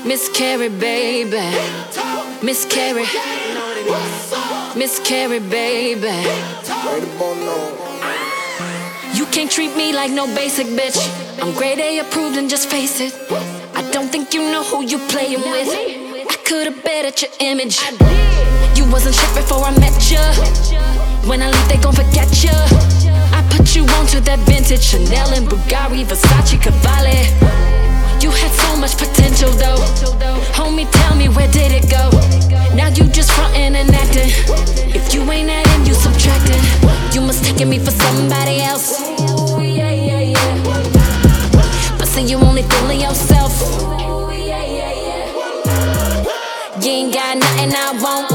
Miscarry, baby. Miscarry. Miscarry, baby. You can't treat me like no basic bitch. I'm grade A approved and just face it. I don't think you know who you playing with. I could've bet at your image. You wasn't shit before I met ya. When I leave they gon' forget ya. I put you onto that vintage Chanel and Bulgari, Versace, Cavalli. You had so much potential though. Homie, tell me, where did it go? Now you just frontin' and acting. If you ain't adding, you subtracting. You mistaken me for somebody else. But see, you only fooling yourself. You ain't got nothing I want.